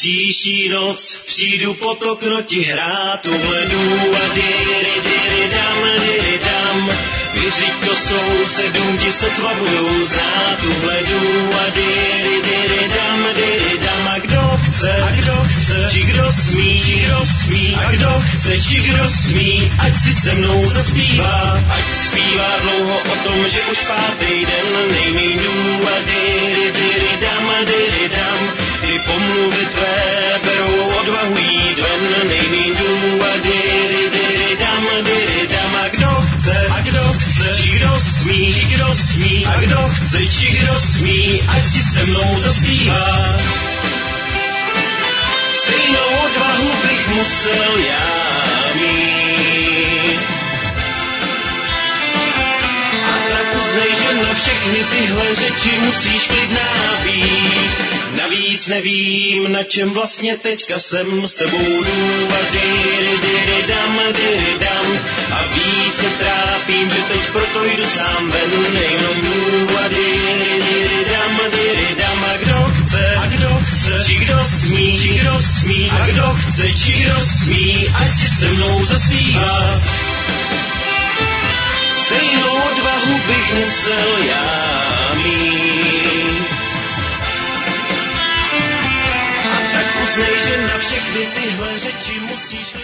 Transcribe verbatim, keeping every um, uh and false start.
Příští noc přijdu pod okno ti hrát tuhle dů a dyry, dyry, dam, dyry, dam. Vyřiď to sousedům, ti sotva budou znát tuhle dů a dyry, dyry, dam, dyry, dam. A kdo chce, a kdo chce, či kdo smí, či kdo smí, a kdo chce, či kdo smí, ať si se mnou zaspívá, ať zpívá dlouho o tom, že už pátý den nejmíň dů a dyry, dyry, dam, dyry, dam. Ty pomluvy tvé berou odvahu jít ven, nejmíň dů a dyry, dyry, dam, dyry, dam. A kdo chce, a kdo chce, či kdo smí, či kdo smí, a kdo chce, či kdo smí, ať si se mnou zaspívá. Stejnou odvahu bych musel já mít. A tak uznej, že na všechny tyhle řeči musíš klidná být. Navíc nevím, na čem vlastně teďka jsem s tebou jdu a dyry, dyry, dam, dyry, dam. A víc se trápím, že teď proto jdu sám ven, nejenom jdu a dyry, dyry, dam, dyry, dam. A kdo chce, a kdo chce, či kdo smí, či kdo smí, a kdo chce, či kdo smí, ať si se mnou zaspívá. Stejnou odvahu bych musel já mít. A tak uznej, že na všechny tyhle řeči musíš